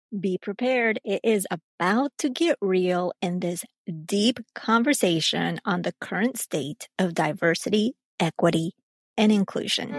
Be prepared. It is about to get real in this deep conversation on the current state of diversity, equity, and inclusion.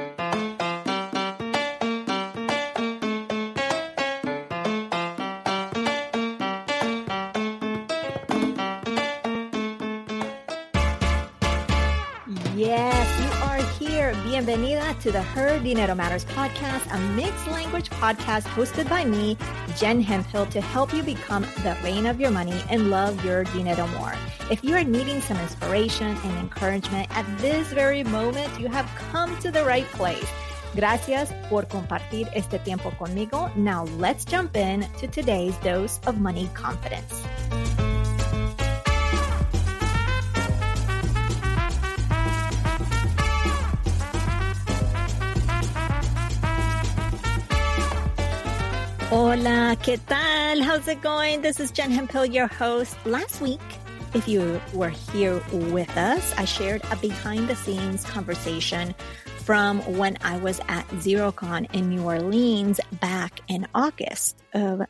Yes, you are here. Bienvenida to the Her Dinero Matters podcast, a mixed language podcast hosted by me, Jen Hemphill, to help you become the reign of your money and love your dinero more. If you are needing some inspiration and encouragement at this very moment, you have come to the right place. Gracias por compartir este tiempo conmigo. Now let's jump in to today's dose of money confidence. Hola, ¿qué tal? How's it going? This is Jen Hemphill, your host. Last week, if you were here with us, I shared a behind-the-scenes conversation from when I was at Xerocon in New Orleans back in August of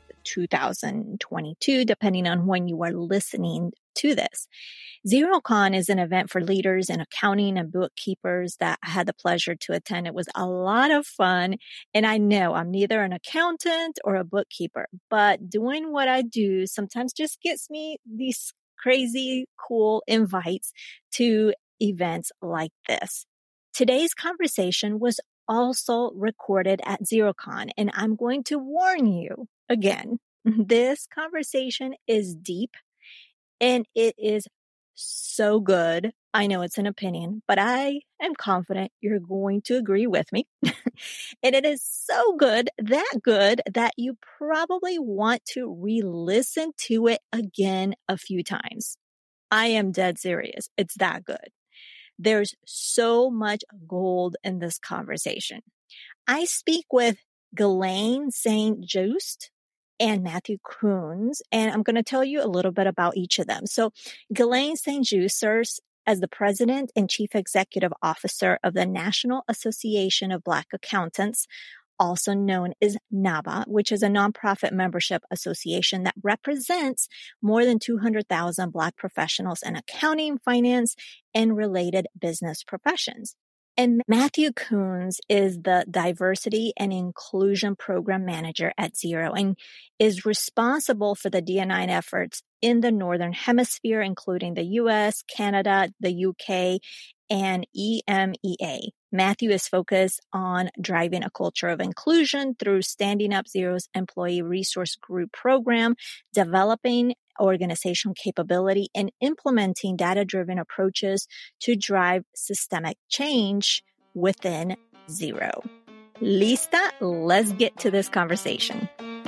2022, depending on when you are listening to this. Xerocon is an event for leaders in accounting and bookkeepers that I had the pleasure to attend. It was a lot of fun. And I know I'm neither an accountant or a bookkeeper, but doing what I do sometimes just gets me these crazy, cool invites to events like this. Today's conversation was also recorded at Xerocon, and I'm going to warn you again, this conversation is deep and it is so good. I know it's an opinion, but I am confident you're going to agree with me. And it is so good that you probably want to re-listen to it again a few times. I am dead serious. It's that good. There's so much gold in this conversation. I speak with Ghislaine St. Juste and Matthew Coons, and I'm going to tell you a little bit about each of them. So Ghislaine St. Juste serves as the President and Chief Executive Officer of the National Association of Black Accountants, also known as NABA, which is a nonprofit membership association that represents more than 200,000 Black professionals in accounting, finance, and related business professions. And Matthew Coons is the Diversity and Inclusion Program Manager at Xero and is responsible for the D&I efforts in the Northern Hemisphere, including the US, Canada, the UK, and EMEA. Matthew is focused on driving a culture of inclusion through standing up Xero's Employee Resource Group program, developing organizational capability, and implementing data-driven approaches to drive systemic change within Xero. Lista? Let's get to this conversation.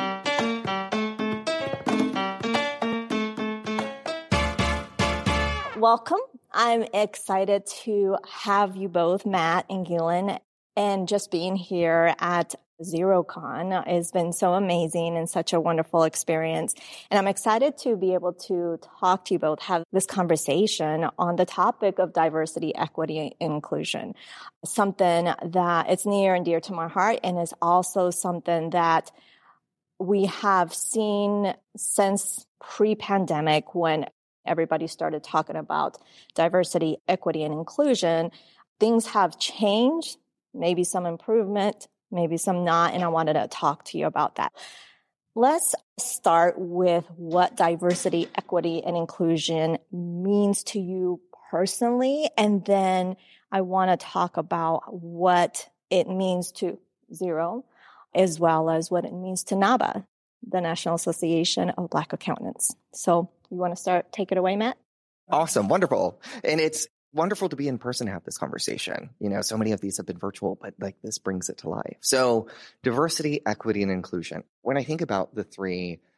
Welcome. I'm excited to have you both, Matt and Ghislaine, and just being here at Xerocon has been so amazing and such a wonderful experience. And I'm excited to be able to talk to you both, have this conversation on the topic of diversity, equity, and inclusion. Something that it's near and dear to my heart and is also something that we have seen since pre-pandemic when everybody started talking about diversity, equity, and inclusion. Things have changed, maybe some improvement, maybe some not, and I wanted to talk to you about that. Let's start with what diversity, equity, and inclusion means to you personally, and then I want to talk about what it means to Xero, as well as what it means to NABA, the National Association of Black Accountants. So you want to take it away, Matt? Awesome. Wonderful. And it's wonderful to be in person and have this conversation. You know, so many of these have been virtual, but like this brings it to life. So diversity, equity, and inclusion. When I think about the three,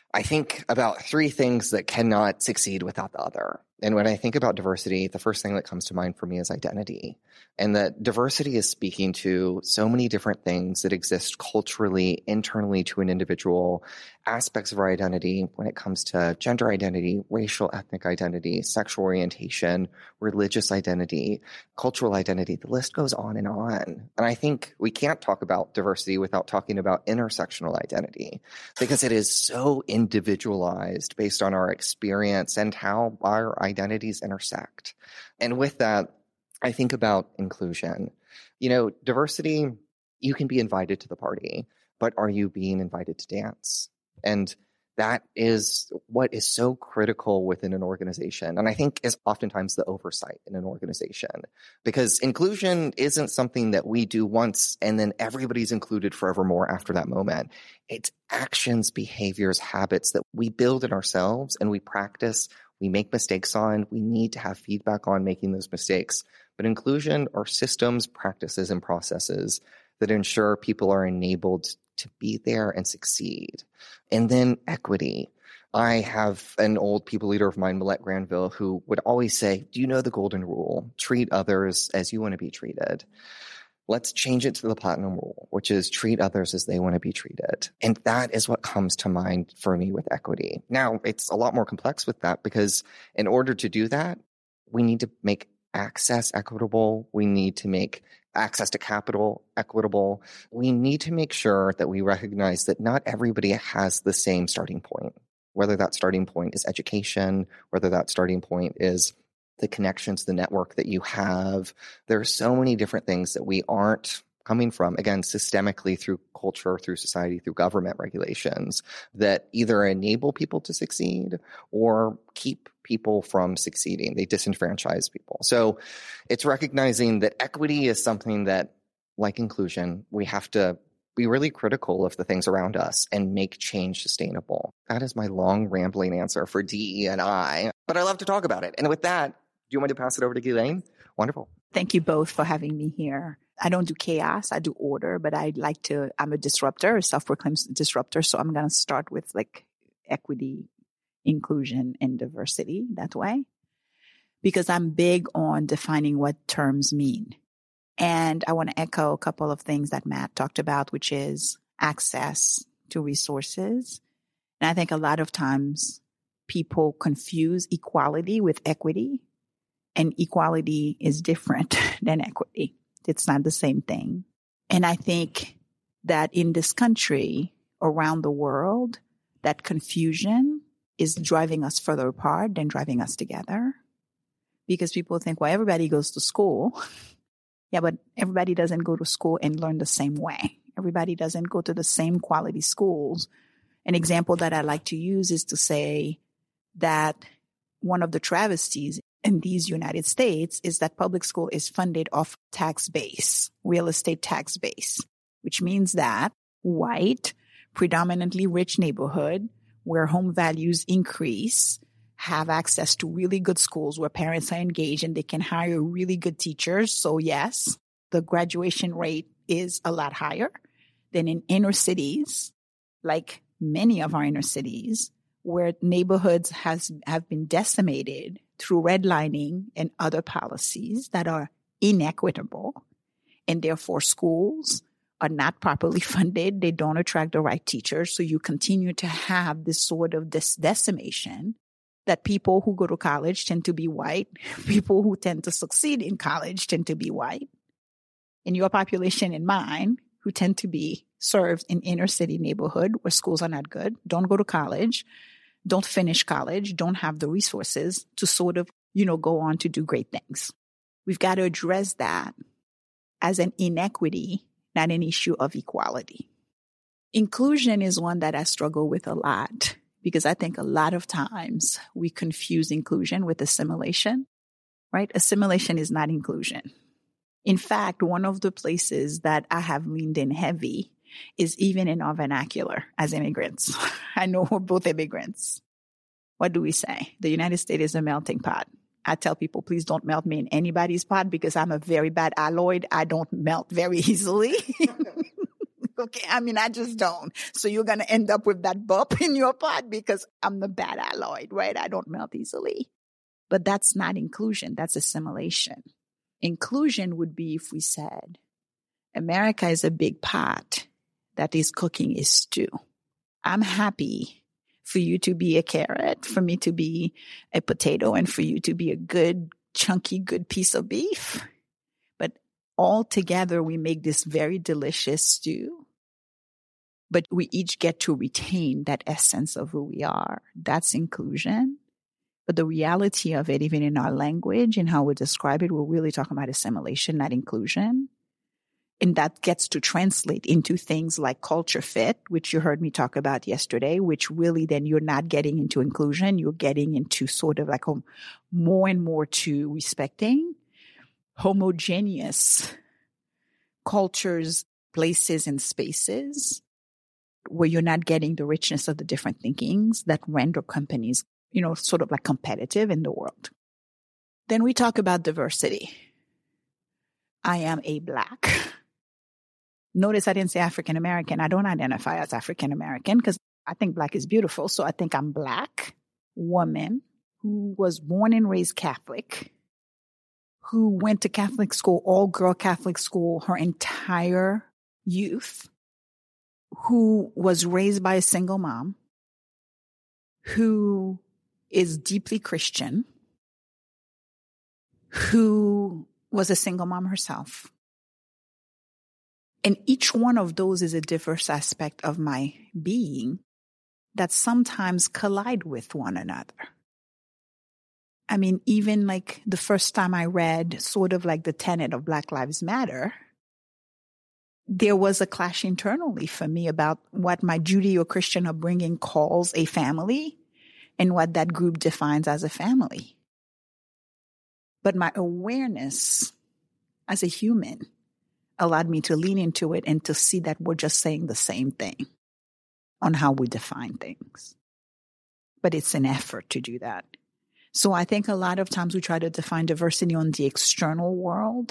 I think about three things that cannot succeed without the other. And when I think about diversity, the first thing that comes to mind for me is identity. And that diversity is speaking to so many different things that exist culturally, internally to an individual, aspects of our identity when it comes to gender identity, racial, ethnic identity, sexual orientation, religious identity, cultural identity. The list goes on. And I think we can't talk about diversity without talking about intersectional identity, because it is so individualized based on our experience and how our identities intersect. And with that, I think about inclusion. Diversity, you can be invited to the party, but are you being invited to dance? And that is what is so critical within an organization. And I think is oftentimes the oversight in an organization, because inclusion isn't something that we do once and then everybody's included forevermore after that moment. It's actions, behaviors, habits that we build in ourselves and we practice, we make mistakes on, we need to have feedback on making those mistakes. But inclusion are systems, practices, and processes that ensure people are enabled to be there and succeed. And then equity. I have an old people leader of mine, Millette Granville, who would always say, do you know the golden rule? Treat others as you want to be treated. Let's change it to the platinum rule, which is treat others as they want to be treated. And that is what comes to mind for me with equity. Now, it's a lot more complex with that, because in order to do that, we need to make access equitable. We need to make access to capital equitable. We need to make sure that we recognize that not everybody has the same starting point, whether that starting point is education, whether that starting point is the connections, the network that you have. There are so many different things that we aren't coming from, again, systemically through culture, through society, through government regulations that either enable people to succeed or keep people from succeeding. They disenfranchise people. So it's recognizing that equity is something that, like inclusion, we have to be really critical of the things around us and make change sustainable. That is my long rambling answer for DE&I, but I love to talk about it. And with that, do you want me to pass it over to Ghislaine? Wonderful. Thank you both for having me here. I don't do chaos. I do order, but I'm a disruptor, a self-proclaimed disruptor. So I'm going to start with equity, inclusion, and diversity that way, because I'm big on defining what terms mean. And I want to echo a couple of things that Matt talked about, which is access to resources. And I think a lot of times people confuse equality with equity, and equality is different than equity. It's not the same thing. And I think that in this country, around the world, that confusion is driving us further apart than driving us together. Because people think, well, everybody goes to school. Yeah, but everybody doesn't go to school and learn the same way. Everybody doesn't go to the same quality schools. An example that I like to use is to say that one of the travesties in these United States is that public school is funded off tax base, real estate tax base, which means that white, predominantly rich neighborhood where home values increase have access to really good schools where parents are engaged and they can hire really good teachers. So yes, the graduation rate is a lot higher than in inner cities, like many of our inner cities, where neighborhoods have been decimated through redlining and other policies that are inequitable, and therefore schools are not properly funded. They don't attract the right teachers. So you continue to have this sort of decimation that people who go to college tend to be white. People who tend to succeed in college tend to be white. And your population and mine, who tend to be served in inner city neighborhood where schools are not good, don't go to college, don't finish college, don't have the resources to sort of, go on to do great things. We've got to address that as an inequity, not an issue of equality. Inclusion is one that I struggle with a lot, because I think a lot of times we confuse inclusion with assimilation, right? Assimilation is not inclusion. In fact, one of the places that I have leaned in heavy is even in our vernacular as immigrants. I know we're both immigrants. What do we say? The United States is a melting pot. I tell people, please don't melt me in anybody's pot, because I'm a very bad alloy. I don't melt very easily. Okay. I mean, I just don't. So you're going to end up with that bump in your pot because I'm the bad alloy, right? I don't melt easily. But that's not inclusion. That's assimilation. Inclusion would be if we said, America is a big pot that is cooking a stew. I'm happy for you to be a carrot, for me to be a potato, and for you to be a good, chunky, good piece of beef. But all together, we make this very delicious stew. But we each get to retain that essence of who we are. That's inclusion. But the reality of it, even in our language and how we describe it, we're really talking about assimilation, not inclusion. And that gets to translate into things like culture fit, which you heard me talk about yesterday, which really then you're not getting into inclusion. You're getting into sort of like more and more to respecting homogeneous cultures, places, and spaces where you're not getting the richness of the different thinkings that render companies, sort of like competitive in the world. Then we talk about diversity. I am a Black. Notice I didn't say African American. I don't identify as African American because I think Black is beautiful. So I think I'm Black woman who was born and raised Catholic, who went to Catholic school, all girl Catholic school, her entire youth, who was raised by a single mom, who is deeply Christian, who was a single mom herself. And each one of those is a diverse aspect of my being that sometimes collide with one another. I mean, even like the first time I read sort of like the tenet of Black Lives Matter, there was a clash internally for me about what my Judeo-Christian upbringing calls a family and what that group defines as a family. But my awareness as a human allowed me to lean into it and to see that we're just saying the same thing on how we define things. But it's an effort to do that. So I think a lot of times we try to define diversity on the external world.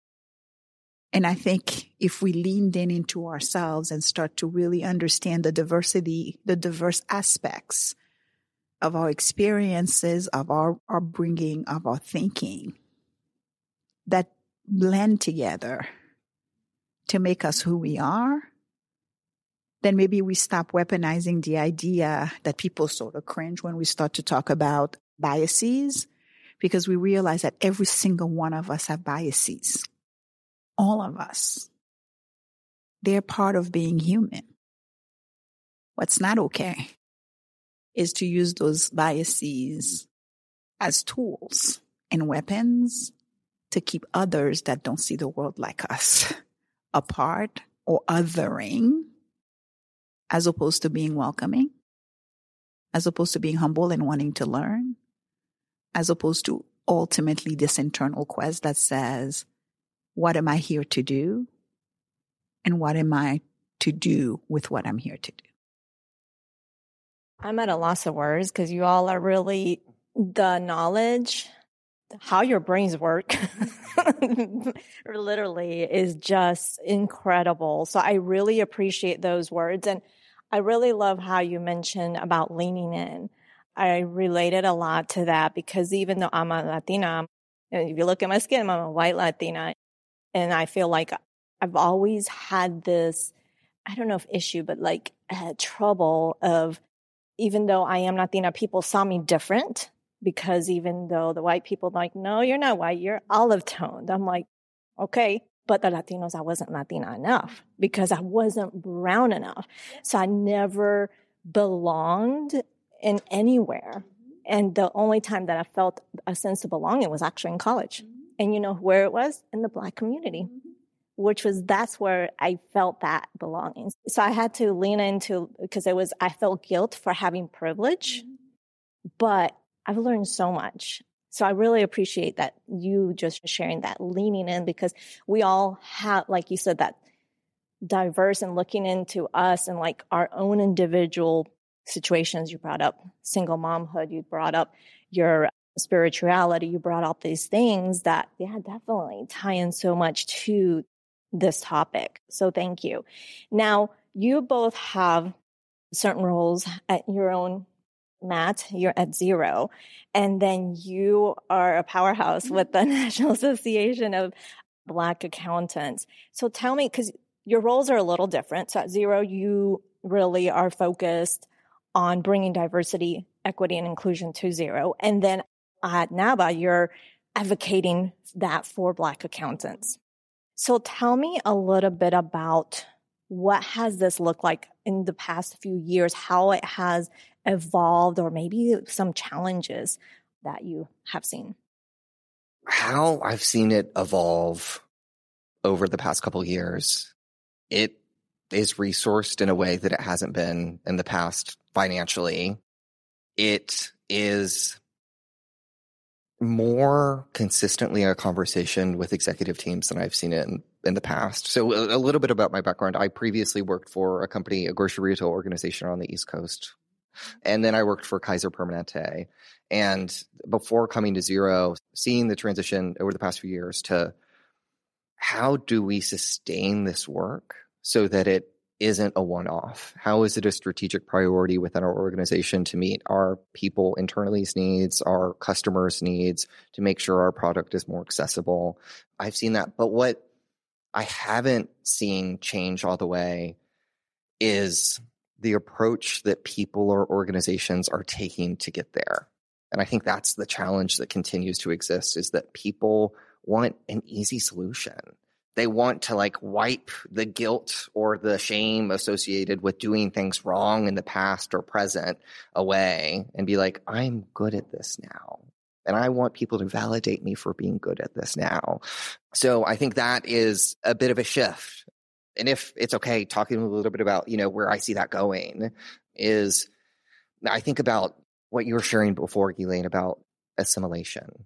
And I think if we leaned into ourselves and start to really understand the diversity, the diverse aspects of our experiences, of our bringing, of our thinking, that blend together to make us who we are, then maybe we stop weaponizing the idea that people sort of cringe when we start to talk about biases, because we realize that every single one of us have biases. All of us. They're part of being human. What's not okay is to use those biases as tools and weapons to keep others that don't see the world like us apart or othering, as opposed to being welcoming, as opposed to being humble and wanting to learn, as opposed to ultimately this internal quest that says, what am I here to do? And what am I to do with what I'm here to do? I'm at a loss of words because you all are really the knowledge, how your brains work, literally is just incredible. So I really appreciate those words. And I really love how you mentioned about leaning in. I related a lot to that because even though I'm a Latina, if you look at my skin, I'm a white Latina. And I feel like I've always had this, I don't know if issue, but like trouble of, even though I am Latina, people saw me different. Because even though the white people like, no, you're not white, you're olive toned. I'm like, okay. But the Latinos, I wasn't Latina enough because I wasn't brown enough. So I never belonged in anywhere. And the only time that I felt a sense of belonging was actually in college. And you know where it was? In the Black community, that's where I felt that belonging. So I had to lean into, because I felt guilt for having privilege, but I've learned so much. So I really appreciate that you just sharing that, leaning in, because we all have, like you said, that diverse and looking into us and like our own individual situations. You brought up single momhood. You brought up your spirituality. You brought up these things that, yeah, definitely tie in so much to this topic. So thank you. Now, you both have certain roles at your own, Matt, you're at Xero, and then you are a powerhouse with the National Association of Black Accountants. So tell me, because your roles are a little different. So at Xero, you really are focused on bringing diversity, equity, and inclusion to Xero. And then at NABA, you're advocating that for Black accountants. So tell me a little bit about what has this looked like in the past few years, how it has evolved, or maybe some challenges that you have seen. How I've seen it evolve over the past couple of years, it is resourced in a way that it hasn't been in the past financially. It is more consistently a conversation with executive teams than I've seen it in the past. So a little bit about my background. I previously worked for a company, a grocery retail organization on the East Coast. And then I worked for Kaiser Permanente. And before coming to Xero, seeing the transition over the past few years to how do we sustain this work so that it isn't a one-off? How is it a strategic priority within our organization to meet our people internally's needs, our customers' needs, to make sure our product is more accessible? I've seen that. But what I haven't seen change all the way is the approach that people or organizations are taking to get there. And I think that's the challenge that continues to exist, is that people want an easy solution. They want to wipe the guilt or the shame associated with doing things wrong in the past or present away and be like, I'm good at this now. And I want people to validate me for being good at this now. So I think that is a bit of a shift. And if it's okay, talking a little bit about, where I see that going is, I think about what you were sharing before, Ghislaine, about assimilation.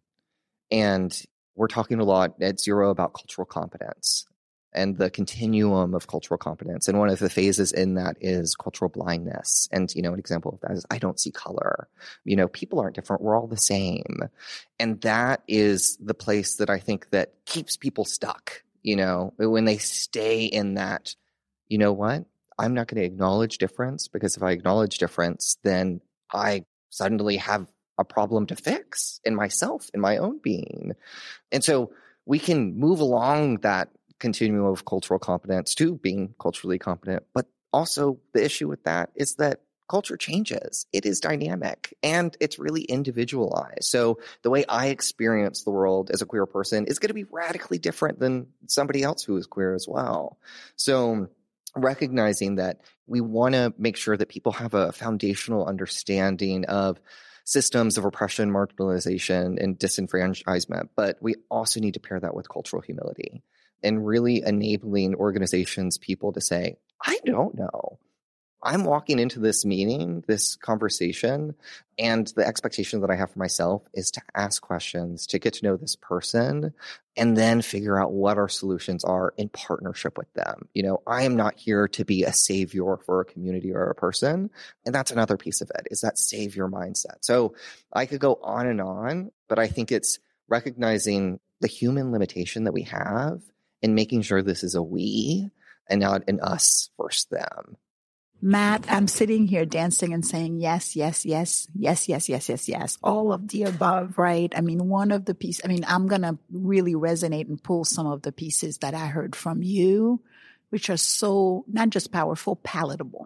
And we're talking a lot at Xero about cultural competence and the continuum of cultural competence. And one of the phases in that is cultural blindness. And, an example of that is I don't see color. People aren't different. We're all the same. And that is the place that I think that keeps people stuck, when they stay in that, you know what? I'm not going to acknowledge difference, because if I acknowledge difference, then I suddenly have a problem to fix in myself, in my own being. And so we can move along that continuum of cultural competence to being culturally competent. But also the issue with that is that culture changes. It is dynamic and it's really individualized. So the way I experience the world as a queer person is going to be radically different than somebody else who is queer as well. So recognizing that we want to make sure that people have a foundational understanding of systems of oppression, marginalization, and disenfranchisement. But we also need to pair that with cultural humility and really enabling organizations, people to say, I don't know. I'm walking into this meeting, this conversation, and the expectation that I have for myself is to ask questions, to get to know this person, and then figure out what our solutions are in partnership with them. I am not here to be a savior for a community or a person. And that's another piece of it, is that savior mindset. So I could go on, but I think it's recognizing the human limitation that we have and making sure this is a we and not an us versus them. Matt, I'm sitting here dancing and saying, yes, yes, yes, yes, yes, yes, yes, yes. All of the above, right? One of the pieces, I'm going to really resonate and pull some of the pieces that I heard from you, which are so not just powerful, palatable.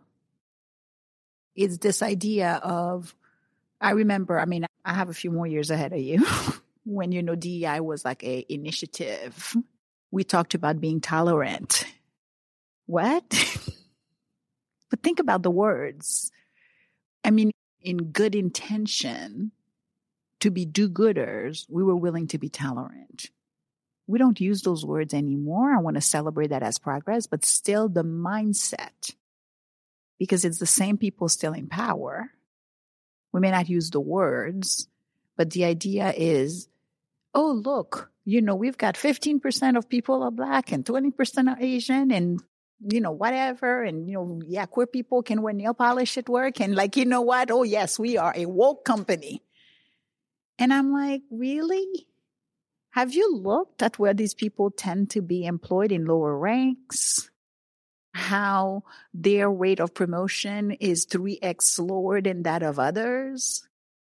It's this idea of, I remember, I have a few more years ahead of you when, DEI was like a initiative. We talked about being tolerant. What? But think about the words. In good intention, to be do-gooders, we were willing to be tolerant. We don't use those words anymore. I want to celebrate that as progress, but still the mindset, because it's the same people still in power. We may not use the words, but the idea is, oh, look, we've got 15% of people are Black and 20% are Asian and whatever. And, queer people can wear nail polish at work. And what? Oh, yes, we are a woke company. And I'm like, really? Have you looked at where these people tend to be employed in lower ranks? How their rate of promotion is 3x lower than that of others?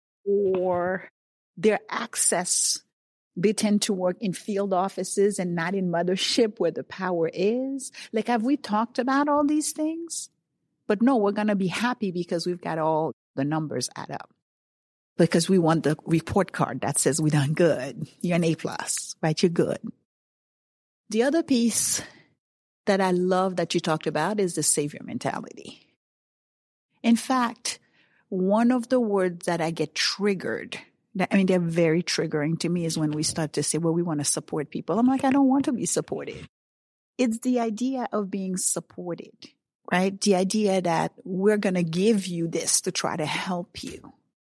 Or their access, they tend to work in field offices and not in mothership where the power is. Like, have we talked about all these things? But no, we're going to be happy because we've got all the numbers add up. Because we want the report card that says we done good. You're an A+, right? You're good. The other piece that I love that you talked about is the savior mentality. In fact, one of the words that I get triggered, they're very triggering to me, is when we start to say, well, we want to support people. I'm like, I don't want to be supported. It's the idea of being supported, right? The idea that we're going to give you this to try to help you.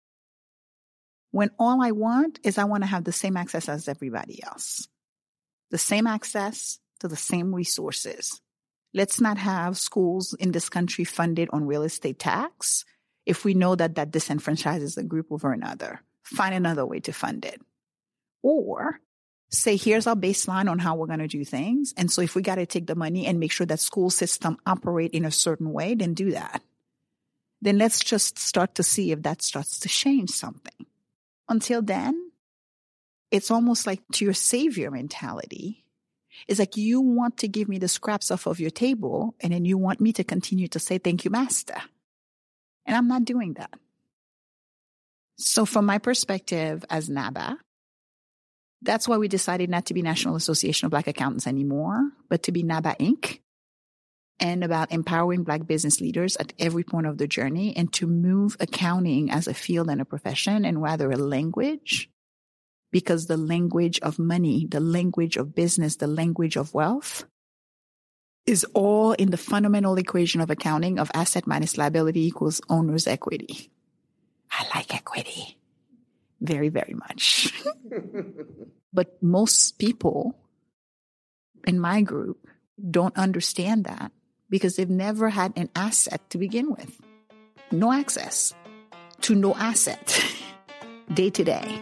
When all I want is I want to have the same access as everybody else. The same access to the same resources. Let's not have schools in this country funded on real estate tax if we know that that disenfranchises a group over another. Find another way to fund it. Or say, here's our baseline on how we're going to do things. And so if we got to take the money and make sure that school system operate in a certain way, then do that. Then let's just start to see if that starts to change something. Until then, it's almost like to your savior mentality. It's like you want to give me the scraps off of your table, and then you want me to continue to say, thank you, master. And I'm not doing that. So from my perspective as NABA, that's why we decided not to be National Association of Black Accountants anymore, but to be NABA Inc. and about empowering Black business leaders at every point of the journey and to move accounting as a field and a profession and rather a language, because the language of money, the language of business, the language of wealth is all in the fundamental equation of accounting of asset minus liability equals owner's equity. I like equity very, very much. But most people in my group don't understand that because they've never had an asset to begin with. No access to no asset day to day.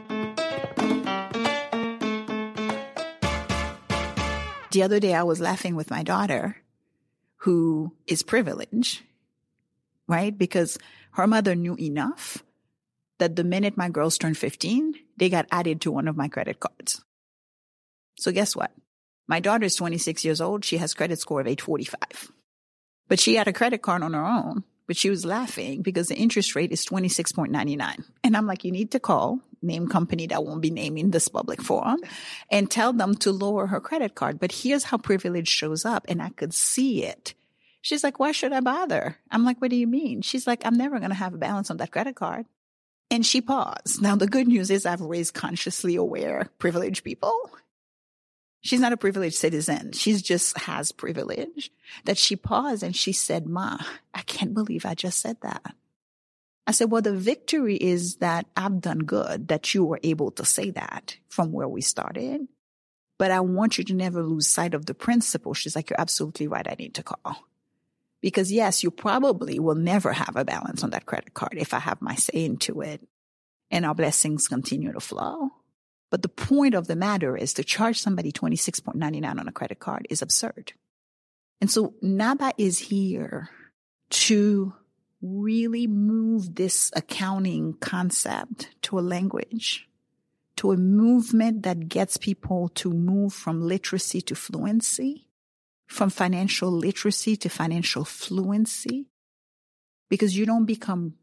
The other day I was laughing with my daughter who is privileged, right? Because her mother knew enough that the minute my girls turned 15, they got added to one of my credit cards. So guess what? My daughter is 26 years old. She has credit score of 845. But she had a credit card on her own, but she was laughing because the interest rate is 26.99. And I'm like, you need to call, name company that won't be naming this public forum, and tell them to lower her credit card. But here's how privilege shows up, and I could see it. She's like, why should I bother? I'm like, what do you mean? She's like, I'm never going to have a balance on that credit card. And she paused. Now, the good news is I've raised consciously aware privileged people. She's not a privileged citizen. She just has privilege. That she paused and she said, Ma, I can't believe I just said that. I said, well, the victory is that I've done good, that you were able to say that from where we started. But I want you to never lose sight of the principle. She's like, you're absolutely right. I need to call. Because yes, you probably will never have a balance on that credit card if I have my say into it and our blessings continue to flow. But the point of the matter is to charge somebody $26.99 on a credit card is absurd. And so NABA is here to really move this accounting concept to a language, to a movement that gets people to move from literacy to fluency, from financial literacy to financial fluency, because you don't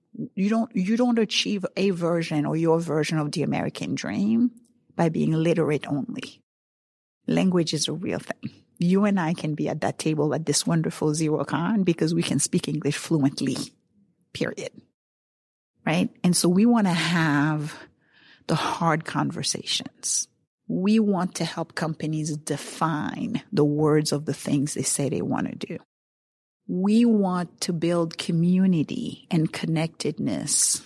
achieve a version or your version of the American dream by being literate only. Language is a real thing. You and I can be at that table at this wonderful Xerocon because we can speak English fluently, period. Right? And so we want to have the hard conversations. We want to help companies define the words of the things they say they want to do. We want to build community and connectedness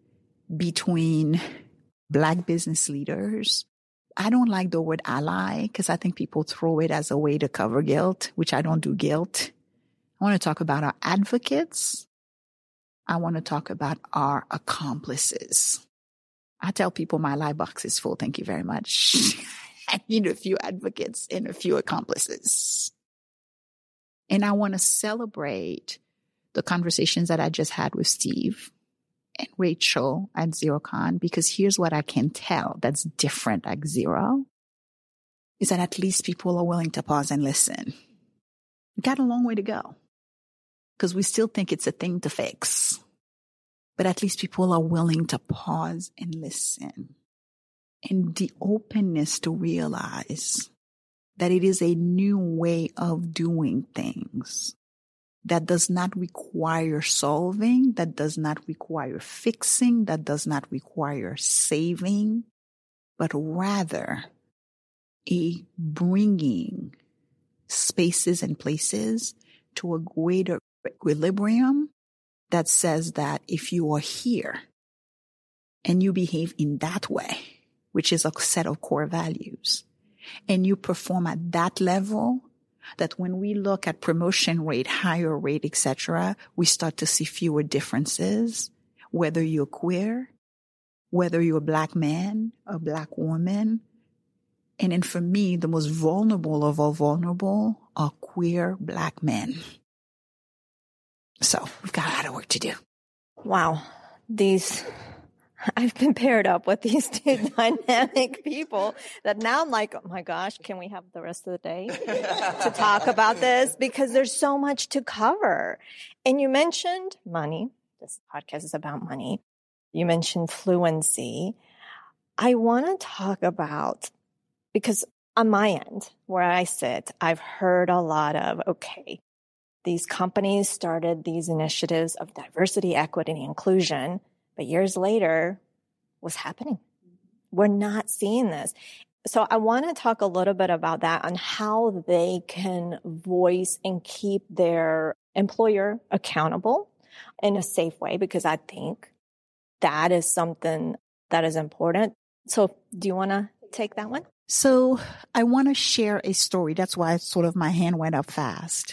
between Black business leaders. I don't like the word ally because I think people throw it as a way to cover guilt, which I don't do guilt. I want to talk about our advocates. I want to talk about our accomplices. I tell people my lie box is full. Thank you very much. I need a few advocates and a few accomplices. And I want to celebrate the conversations that I just had with Steve and Rachel at Xerocon, because here's what I can tell that's different at Xero, is that at least people are willing to pause and listen. We got a long way to go because we still think it's a thing to fix. But at least people are willing to pause and listen. And the openness to realize that it is a new way of doing things that does not require solving, that does not require fixing, that does not require saving, but rather a bringing spaces and places to a greater equilibrium that says that if you are here and you behave in that way, which is a set of core values, and you perform at that level, that when we look at promotion rate, higher rate, etc., we start to see fewer differences, whether you're queer, whether you're a Black man, a Black woman. And then for me, the most vulnerable of all vulnerable are queer Black men. So we've got a lot of work to do. Wow. I've been paired up with these two dynamic people that now I'm like, oh my gosh, can we have the rest of the day to talk about this? Because there's so much to cover. And you mentioned money. This podcast is about money. You mentioned fluency. I want to talk about, because on my end, where I sit, I've heard a lot of, okay, these companies started these initiatives of diversity, equity, and inclusion. But years later, what's happening? We're not seeing this. So I want to talk a little bit about that on how they can voice and keep their employer accountable in a safe way, because I think that is something that is important. So do you want to take that one? So I want to share a story. That's why sort of my hand went up fast.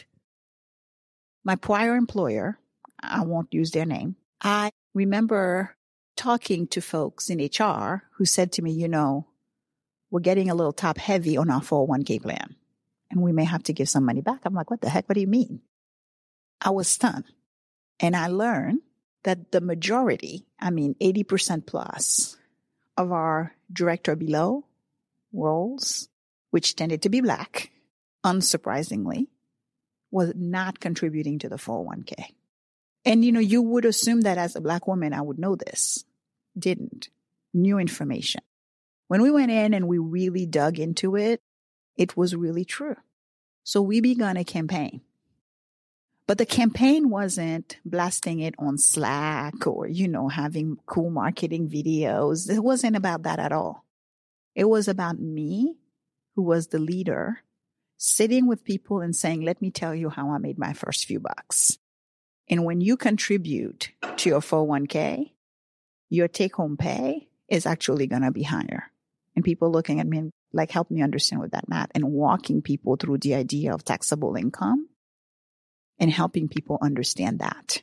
My prior employer, I won't use their name, I remember talking to folks in HR who said to me, you know, we're getting a little top heavy on our 401k plan and we may have to give some money back. I'm like, what the heck? What do you mean? I was stunned. And I learned that the majority, 80% plus of our director below roles, which tended to be Black, unsurprisingly, was not contributing to the 401k. And, you would assume that as a Black woman, I would know this. Didn't. New information. When we went in and we really dug into it, it was really true. So we began a campaign. But the campaign wasn't blasting it on Slack or, having cool marketing videos. It wasn't about that at all. It was about me, who was the leader, sitting with people and saying, let me tell you how I made my first few bucks. And when you contribute to your 401k, your take-home pay is actually going to be higher. And people looking at me like, help me understand what that math, and walking people through the idea of taxable income and helping people understand that.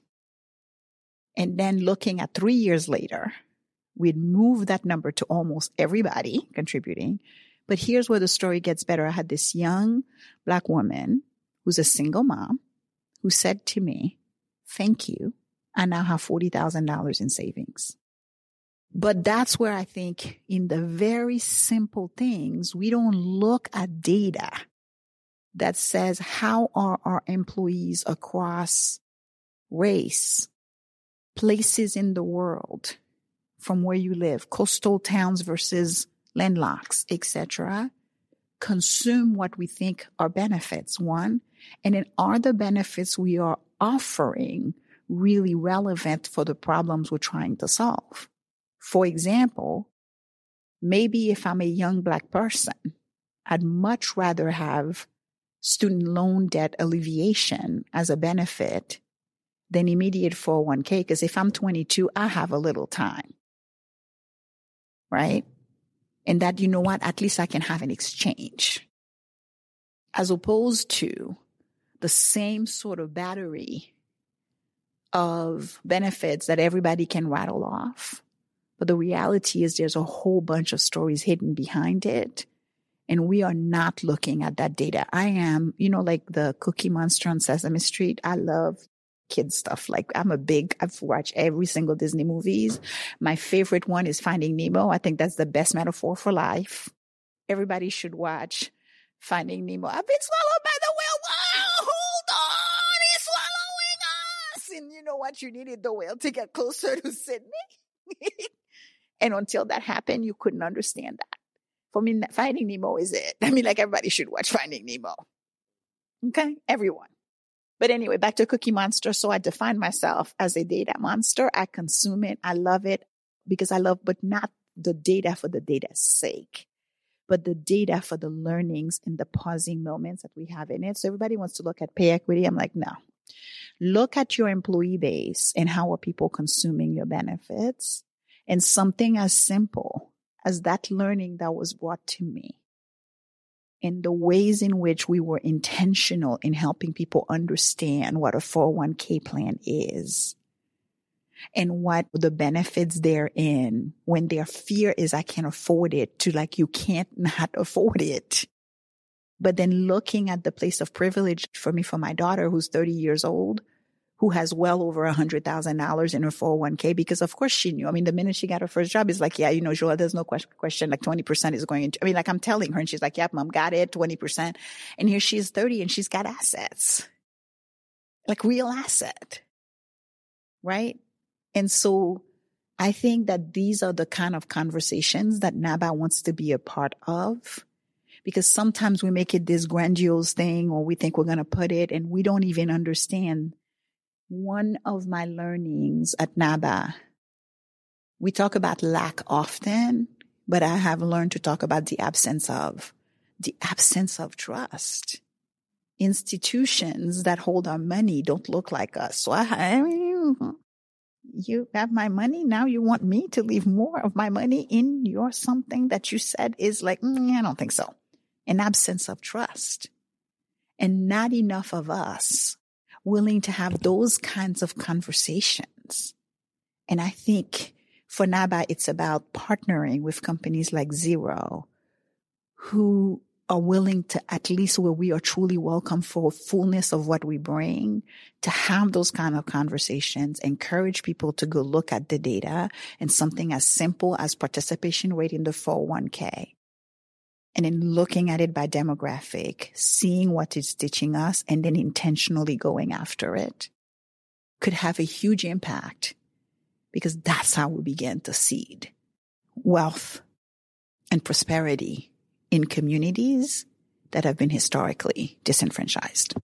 And then looking at 3 years later, we'd moved that number to almost everybody contributing. But here's where the story gets better. I had this young Black woman who's a single mom who said to me, thank you. I now have $40,000 in savings. But that's where I think in the very simple things, we don't look at data that says how are our employees across race, places in the world, from where you live, coastal towns versus landlocks, etc., consume what we think are benefits, one, and then are the benefits we are offering really relevant for the problems we're trying to solve? For example, maybe if I'm a young Black person, I'd much rather have student loan debt alleviation as a benefit than immediate 401k, because if I'm 22, I have a little time, right? And that, you know what, at least I can have an exchange, as opposed to the same sort of battery of benefits that everybody can rattle off. But the reality is there's a whole bunch of stories hidden behind it And we are not looking at that data. I am, like the Cookie Monster on Sesame Street. I love kids stuff. Like I've watched every single Disney movies. My favorite one is Finding Nemo. I think that's the best metaphor for life. Everybody should watch Finding Nemo. I've been swallowed by the whale. Wow, hold on. He's swallowing us. And you know what? You needed the whale to get closer to Sydney. And until that happened, you couldn't understand that. For me, Finding Nemo is it. I mean, like everybody should watch Finding Nemo. Okay? Everyone. But anyway, back to Cookie Monster. So I define myself as a data monster. I consume it. I love it because but not the data for the data's sake, but the data for the learnings and the pausing moments that we have in it. So everybody wants to look at pay equity. I'm like, no. Look at your employee base and how are people consuming your benefits, and something as simple as that learning that was brought to me and the ways in which we were intentional in helping people understand what a 401k plan is and what the benefits therein when their fear is I can't afford it to like you can't not afford it. But then looking at the place of privilege for me, for my daughter who's 30 years old, who has well over $100,000 in her 401k, because of course she knew. I mean, the minute she got her first job, it's like, yeah, Joelle, there's no question, like 20% is going into, I mean, like I'm telling her and she's like, yep, mom, got it, 20%. And here she is 30 and she's got assets, like real asset, right? And so I think that these are the kind of conversations that NABA wants to be a part of, because sometimes we make it this grandiose thing or we think we're going to put it and we don't even understand. One of my learnings at NABA, we talk about lack often, but I have learned to talk about the absence of trust. Institutions that hold our money don't look like us. So I mean, you have my money. Now you want me to leave more of my money in your something that you said is like, I don't think so. An absence of trust, and not enough of us willing to have those kinds of conversations. And I think for NABA, it's about partnering with companies like Xero, who are willing to, at least where we are truly welcome for fullness of what we bring, to have those kind of conversations, encourage people to go look at the data and something as simple as participation rate in the 401k. And then looking at it by demographic, seeing what it's teaching us, and then intentionally going after it could have a huge impact, because that's how we begin to seed wealth and prosperity in communities that have been historically disenfranchised.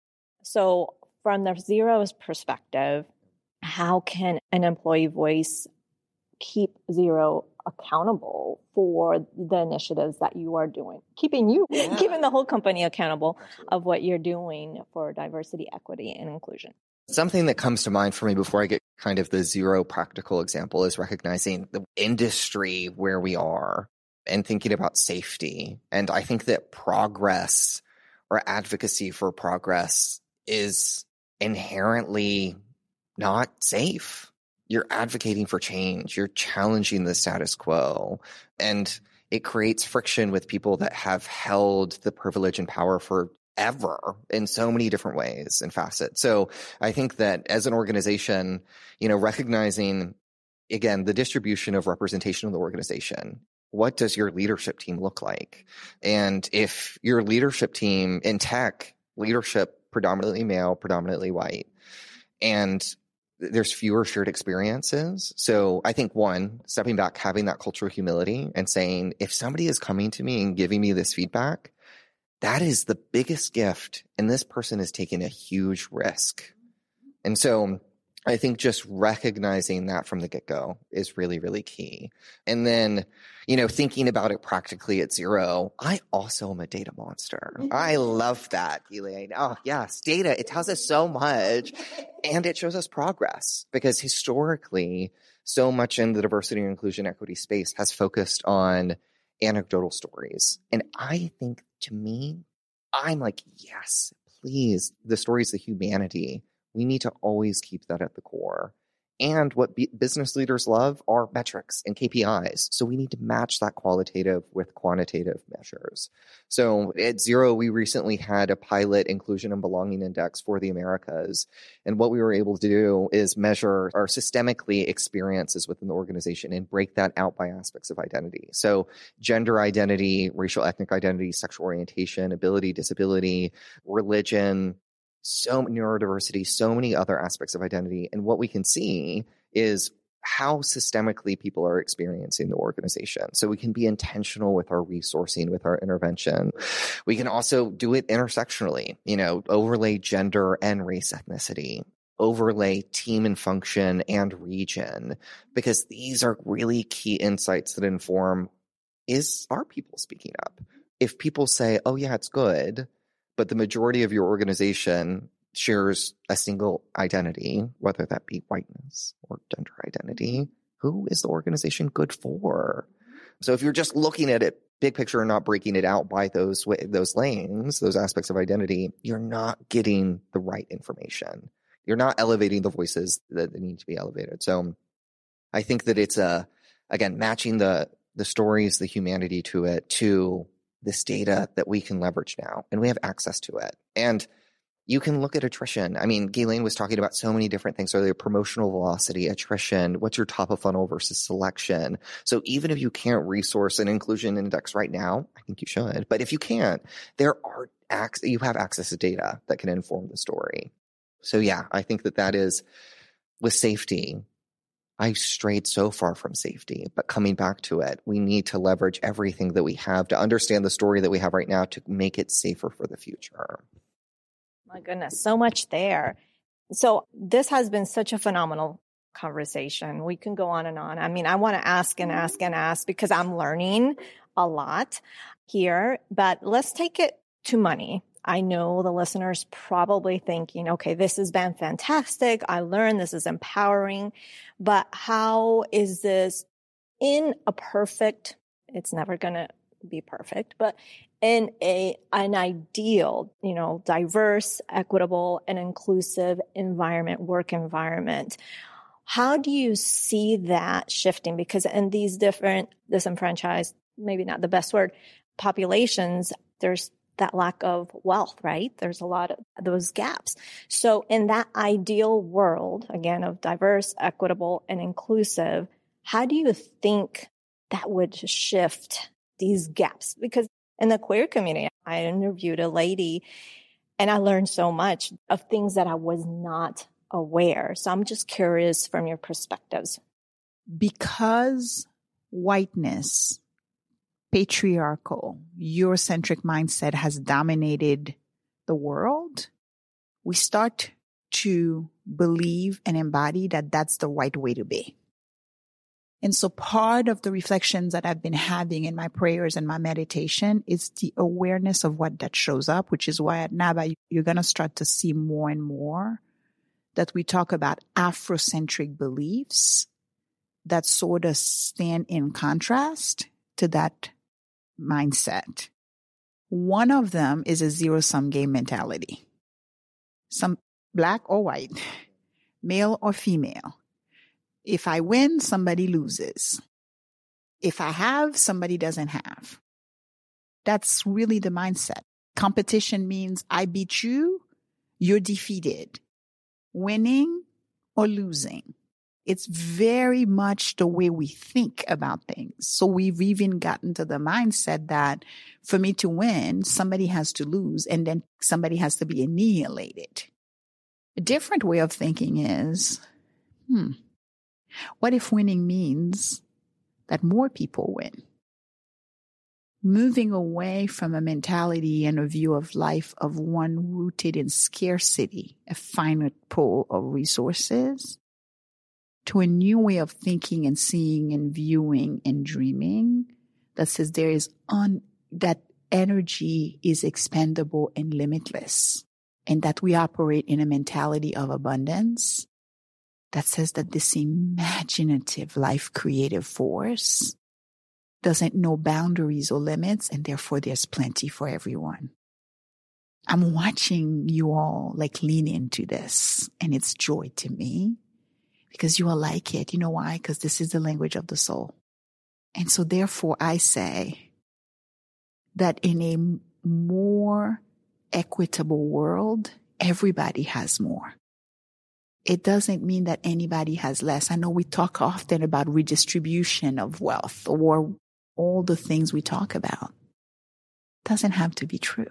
So from the Xero's perspective, how can an employee voice keep Xero accountable for the initiatives that you are doing, keeping the whole company accountable of what you're doing for diversity, equity, and inclusion? Something that comes to mind for me before I get kind of the Xero practical example is recognizing the industry where we are and thinking about safety. And I think that progress or advocacy for progress is inherently not safe. You're advocating for change. You're challenging the status quo. And it creates friction with people that have held the privilege and power forever in so many different ways and facets. So I think that as an organization, recognizing, again, the distribution of representation of the organization. What does your leadership team look like? And if your leadership team in tech, leadership predominantly male, predominantly white, and there's fewer shared experiences. So I think stepping back, having that cultural humility and saying, if somebody is coming to me and giving me this feedback, that is the biggest gift. And this person is taking a huge risk. And so I think just recognizing that from the get-go is really, really key. And then, thinking about it practically at Xero, I also am a data monster. I love that, Elaine. Oh, yes, data. It tells us so much and it shows us progress, because historically, so much in the diversity and inclusion equity space has focused on anecdotal stories. And I think, to me, I'm like, yes, please, the stories of humanity. We need to always keep that at the core. And what business leaders love are metrics and KPIs. So we need to match that qualitative with quantitative measures. So at Xero, we recently had a pilot inclusion and belonging index for the Americas. And what we were able to do is measure our systemically experiences within the organization and break that out by aspects of identity. So gender identity, racial ethnic identity, sexual orientation, ability, disability, religion, so neurodiversity, so many other aspects of identity. And what we can see is how systemically people are experiencing the organization. So we can be intentional with our resourcing, with our intervention. We can also do it intersectionally, overlay gender and race ethnicity, overlay team and function and region, because these are really key insights that inform, are people speaking up? If people say, oh yeah, it's good, but the majority of your organization shares a single identity, whether that be whiteness or gender identity, who is the organization good for? So if you're just looking at it big picture and not breaking it out by those lanes, those aspects of identity, you're not getting the right information. You're not elevating the voices that need to be elevated. So I think that it's again, matching the stories, the humanity to it, to this data that we can leverage now, and we have access to it. And you can look at attrition. I mean, Ghislaine was talking about so many different things earlier: promotional velocity, attrition, what's your top of funnel versus selection. So even if you can't resource an inclusion index right now, I think you should. But if you can't, you have access to data that can inform the story. So yeah, I think that is with safety. I strayed so far from safety, but coming back to it, we need to leverage everything that we have to understand the story that we have right now to make it safer for the future. My goodness, so much there. So this has been such a phenomenal conversation. We can go on and on. I mean, I want to ask and ask and ask because I'm learning a lot here, but let's take it to money. I know the listeners probably thinking, okay, this has been fantastic. I learned, this is empowering, but how is this in a perfect, it's never going to be perfect, but in an ideal, diverse, equitable, and inclusive work environment, how do you see that shifting? Because in these different disenfranchised, maybe not the best word, populations, there's that lack of wealth, right? There's a lot of those gaps. So in that ideal world, again, of diverse, equitable, and inclusive, how do you think that would shift these gaps? Because in the queer community, I interviewed a lady and I learned so much of things that I was not aware. So I'm just curious from your perspectives. Because whiteness, patriarchal, Eurocentric mindset has dominated the world, we start to believe and embody that that's the right way to be. And so part of the reflections that I've been having in my prayers and my meditation is the awareness of what that shows up, which is why at NABA, you're going to start to see more and more that we talk about Afrocentric beliefs that sort of stand in contrast to that mindset. One of them is a zero-sum game mentality. Some black or white, male or female. If I win, somebody loses. If I have, somebody doesn't have. That's really the mindset. Competition means I beat you, you're defeated. Winning or losing. It's very much the way we think about things. So we've even gotten to the mindset that for me to win, somebody has to lose and then somebody has to be annihilated. A different way of thinking is, what if winning means that more people win? Moving away from a mentality and a view of life of one rooted in scarcity, a finite pool of resources, to a new way of thinking and seeing and viewing and dreaming that says that energy is expendable and limitless, and that we operate in a mentality of abundance that says that this imaginative life creative force doesn't know boundaries or limits, and therefore there's plenty for everyone. I'm watching you all lean into this, and it's joy to me because you are like it. You know why? Because this is the language of the soul. And so therefore I say that in a more equitable world, everybody has more. It doesn't mean that anybody has less. I know we talk often about redistribution of wealth or all the things we talk about. It doesn't have to be true.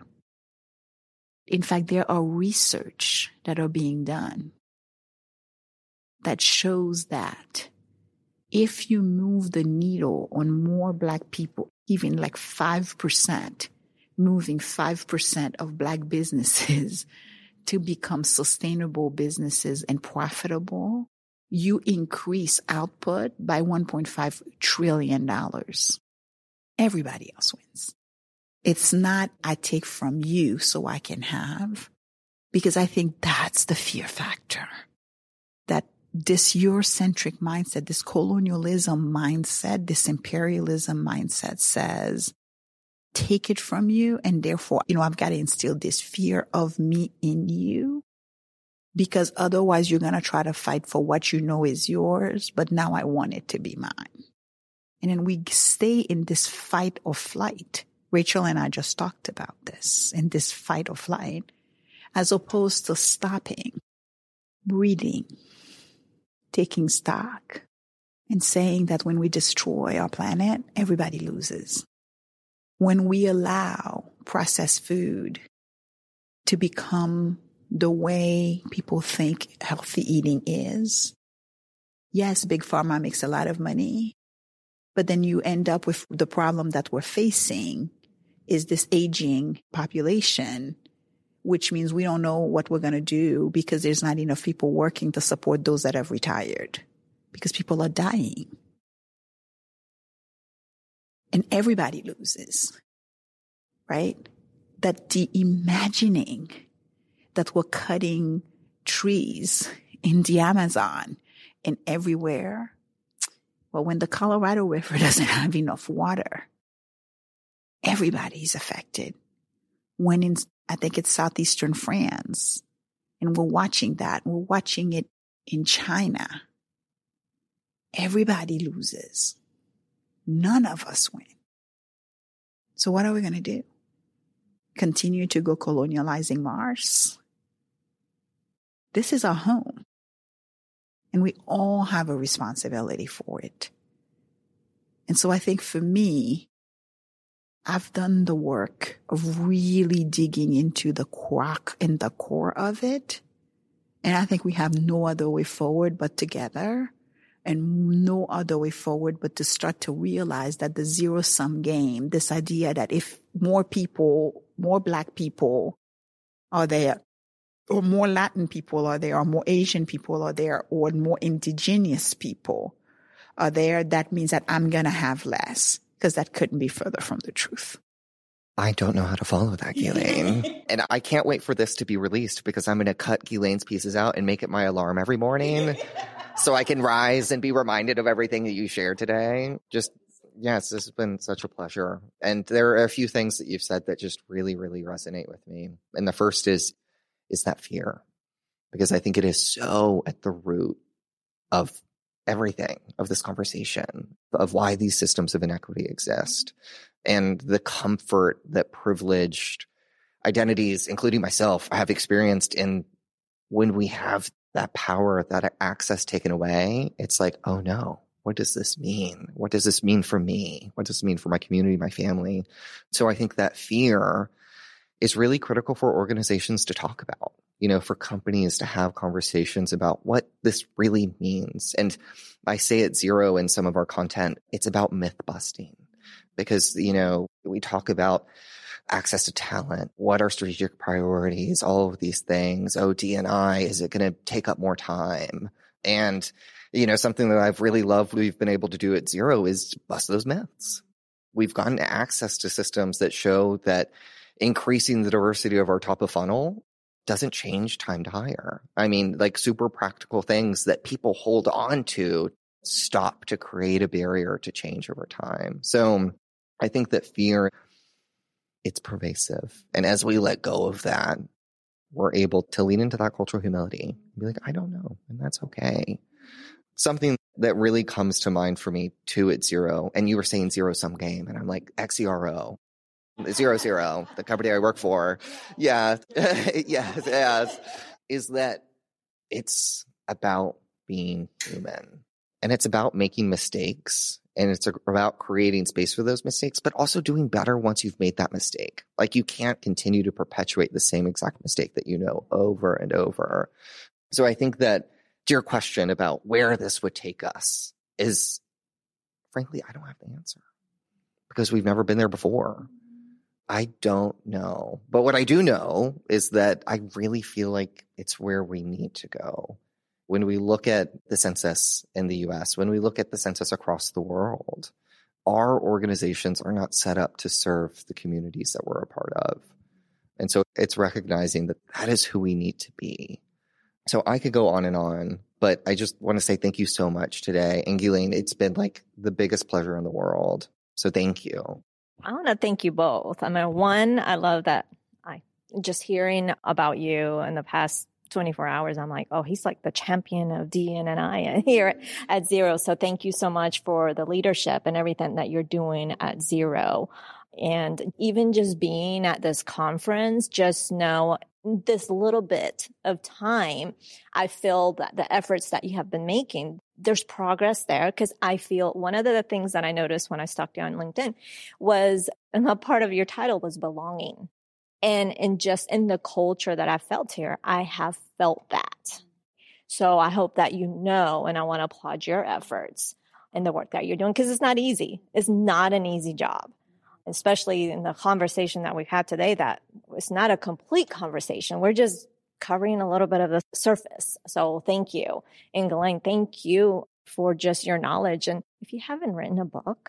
In fact, there are research that are being done that shows that if you move the needle on more Black people, even like 5%, moving 5% of Black businesses to become sustainable businesses and profitable, you increase output by $1.5 trillion. Everybody else wins. It's not I take from you so I can have, because I think that's the fear factor. That this Eurocentric mindset, this colonialism mindset, this imperialism mindset says, take it from you, and therefore, I've got to instill this fear of me in you, because otherwise you're going to try to fight for what you know is yours, but now I want it to be mine. And then we stay in this fight or flight. Rachel and I just talked about this, in this fight or flight, as opposed to stopping, breathing, taking stock, and saying that when we destroy our planet, everybody loses. When we allow processed food to become the way people think healthy eating is, yes, Big Pharma makes a lot of money, but then you end up with the problem that we're facing is this aging population, which means we don't know what we're going to do because there's not enough people working to support those that have retired, because people are dying. And everybody loses, right? That the imagining that we're cutting trees in the Amazon and everywhere. Well, when the Colorado River doesn't have enough water, everybody's affected. When I think it's southeastern France, and we're watching that. We're watching it in China. Everybody loses. None of us win. So what are we going to do? Continue to go colonializing Mars? This is our home. And we all have a responsibility for it. And so I think for me, I've done the work of really digging into the crack and the core of it. And I think we have no other way forward but together, and no other way forward but to start to realize that the zero-sum game, this idea that if more people, more Black people are there, or more Latin people are there, or more Asian people are there, or more indigenous people are there, that means that I'm going to have less, because that couldn't be further from the truth. I don't know how to follow that, Ghislaine. And I can't wait for this to be released, because I'm going to cut Ghislaine's pieces out and make it my alarm every morning so I can rise and be reminded of everything that you shared today. Yes, this has been such a pleasure. And there are a few things that you've said that just really, really resonate with me. And the first is that fear, because I think it is so at the root of everything, of this conversation, of why these systems of inequity exist, and the comfort that privileged identities, including myself, have experienced in when we have that power, that access taken away. It's like, oh no, what does this mean? What does this mean for me? What does it mean for my community, my family? So I think that fear is really critical for organizations to talk about, for companies to have conversations about what this really means. And I say at Zero in some of our content, it's about myth busting, because, we talk about access to talent, what are strategic priorities, all of these things. Oh, D&I, is it going to take up more time? And, something that I've really loved we've been able to do at Zero is bust those myths. We've gotten access to systems that show that increasing the diversity of our top of funnel doesn't change time to hire. I mean, like super practical things that people hold on to stop to create a barrier to change over time. So I think that fear, it's pervasive. And as we let go of that, we're able to lean into that cultural humility and be like, I don't know. And that's okay. Something that really comes to mind for me too at Xero, and you were saying zero sum game, and I'm like, XERO, 00, the company I work for. Yeah. yes. Is that it's about being human, and it's about making mistakes, and it's about creating space for those mistakes, but also doing better once you've made that mistake. Like, you can't continue to perpetuate the same exact mistake that you know over and over. So I think that to your question about where this would take us is, frankly, I don't have the answer because we've never been there before. I don't know. But what I do know is that I really feel like it's where we need to go. When we look at the census in the US, when we look at the census across the world, our organizations are not set up to serve the communities that we're a part of. And so it's recognizing that that is who we need to be. So I could go on, but I just want to say thank you so much today. And Ghislaine, it's been like the biggest pleasure in the world. So thank you. I want to thank you both. I mean, one, I love that just hearing about you in the past 24 hours, I'm like, oh, he's like the champion of D&I here at Xero. So thank you so much for the leadership and everything that you're doing at Xero. And even just being at this conference, just know this little bit of time, I feel that the efforts that you have been making, there's progress there. Because I feel one of the things that I noticed when I stalked you on LinkedIn was, and a part of your title was belonging. And just in the culture that I felt here, I have felt that. So I hope that you know, and I want to applaud your efforts and the work that you're doing, because it's not easy. It's not an easy job, especially in the conversation that we've had today, that it's not a complete conversation. We're just covering a little bit of the surface. So thank you. And Ghislaine, thank you for just your knowledge. And if you haven't written a book,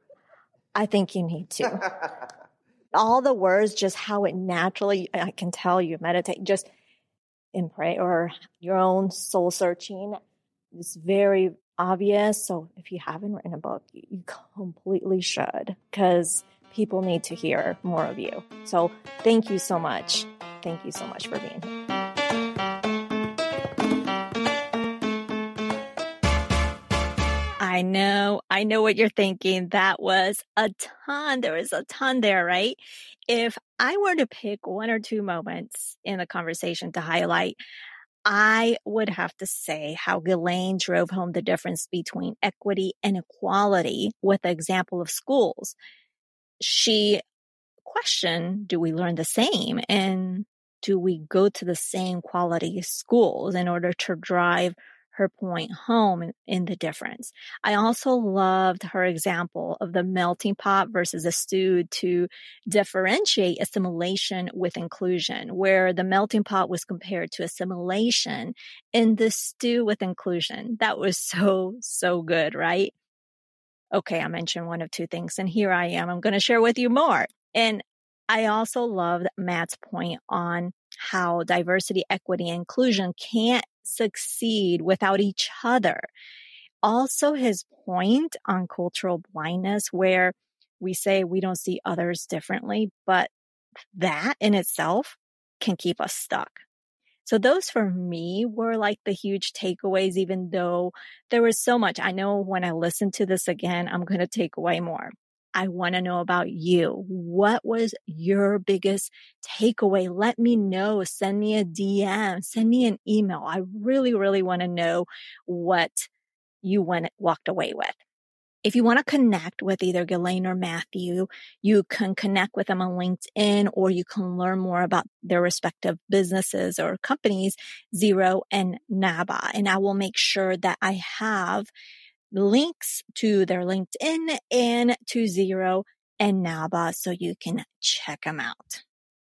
I think you need to. All the words, just how it naturally, I can tell you meditate, just in pray or your own soul searching. It's very obvious. So if you haven't written a book, you completely should, because people need to hear more of you. So thank you so much. Thank you so much for being here. I know what you're thinking. That was a ton. There was a ton there, right? If I were to pick one or two moments in the conversation to highlight, I would have to say how Ghislaine drove home the difference between equity and equality with the example of schools. She questioned, do we learn the same? And do we go to the same quality schools in order to drive her point home in the difference? I also loved her example of the melting pot versus a stew to differentiate assimilation with inclusion, where the melting pot was compared to assimilation and the stew with inclusion. That was so good, right? Okay, I mentioned one of two things, and here I am. I'm going to share with you more. And I also loved Matt's point on how diversity, equity, and inclusion can't succeed without each other. Also, his point on cultural blindness, where we say we don't see others differently, but that in itself can keep us stuck. So those for me were like the huge takeaways, even though there was so much. I know when I listen to this again, I'm going to take away more. I want to know about you. What was your biggest takeaway? Let me know. Send me a DM, send me an email. I really, really want to know what you walked away with. If you want to connect with either Ghislaine or Matthew, you can connect with them on LinkedIn, or you can learn more about their respective businesses or companies, Xero and NABA. And I will make sure that I have links to their LinkedIn and to Xero and NABA so you can check them out.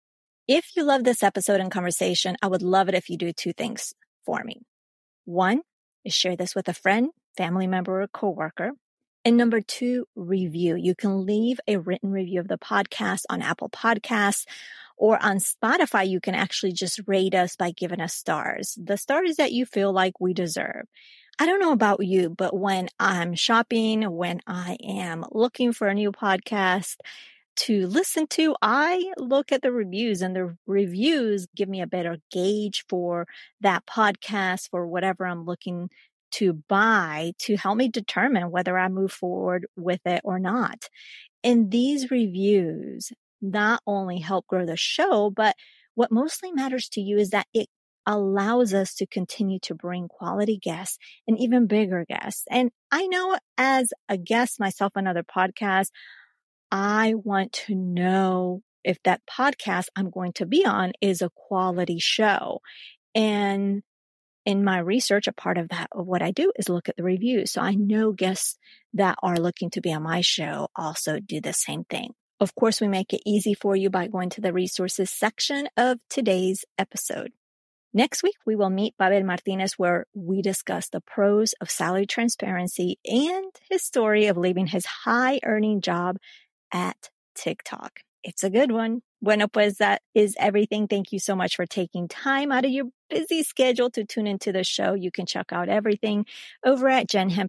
If you love this episode and conversation, I would love it if you do two things for me. One is share this with a friend, family member, or coworker. And number two, review. You can leave a written review of the podcast on Apple Podcasts, or on Spotify. You can actually just rate us by giving us stars, the stars that you feel like we deserve. I don't know about you, but when I'm shopping, when I am looking for a new podcast to listen to, I look at the reviews, and the reviews give me a better gauge for that podcast, for whatever I'm looking to buy to help me determine whether I move forward with it or not. And these reviews not only help grow the show, but what mostly matters to you is that it allows us to continue to bring quality guests and even bigger guests. And I know as a guest myself on other podcasts, I want to know if that podcast I'm going to be on is a quality show. And in my research, a part of that, of what I do is look at the reviews. So I know guests that are looking to be on my show also do the same thing. Of course, we make it easy for you by going to the resources section of today's episode. Next week, we will meet Pavel Martinez, where we discuss the pros of salary transparency and his story of leaving his high-earning job at TikTok. It's a good one. Bueno, pues that is everything. Thank you so much for taking time out of your busy schedule to tune into the show. You can check out everything over at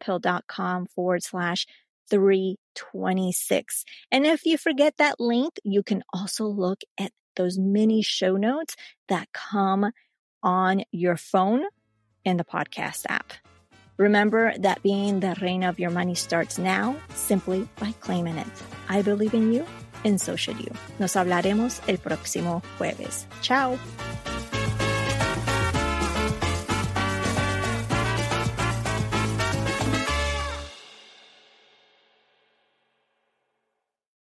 jenhemphill.com/326. And if you forget that link, you can also look at those mini show notes that come on your phone in the podcast app. Remember that being the reina of your money starts now simply by claiming it. I believe in you, and so should you. Nos hablaremos el próximo jueves. Ciao.